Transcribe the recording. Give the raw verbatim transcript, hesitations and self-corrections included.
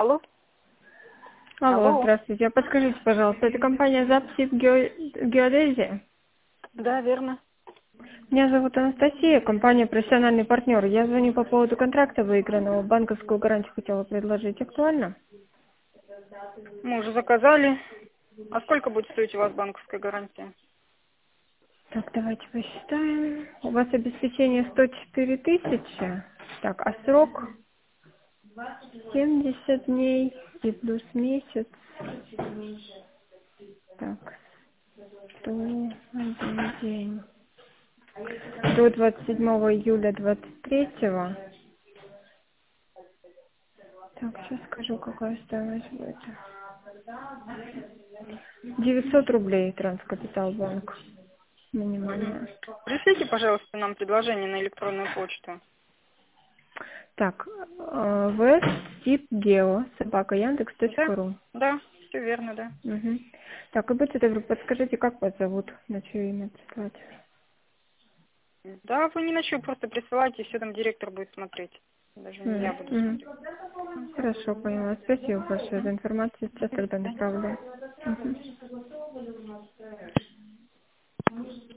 Алло? Алло, Алло. здравствуйте. А подскажите, пожалуйста, это компания «Запсип Геодезия»? Да, верно. Меня зовут Анастасия, компания «Профессиональный партнер». Я звоню по поводу контракта выигранного. Банковскую гарантию хотела предложить. Актуально? Мы уже заказали. А сколько будет стоить у вас банковская гарантия? Так, давайте посчитаем. У вас обеспечение сто четыре тысячи. Так, а срок семьдесят дней и плюс месяц. Так, сто один день. До двадцать седьмого июля двадцать третьего. Так, сейчас скажу, какая стоимость будет. девятьсот рублей Транскапитал Банк. Мгм. Минимальная. Пришлите, пожалуйста, нам предложение на электронную почту. Так, встипгео, собака Яндекс Да? точка ру. Да, все верно, да. Угу. Так, и будьте добры, подскажите, как вас зовут, на чье имя прислать? Да, вы не на что, просто присылайте, все там директор будет смотреть. Даже не я М, буду мгм. смотреть. Хорошо, поняла. Спасибо большое за Мгм. информацию. Сейчас До тогда свидания. направлю. Мгм.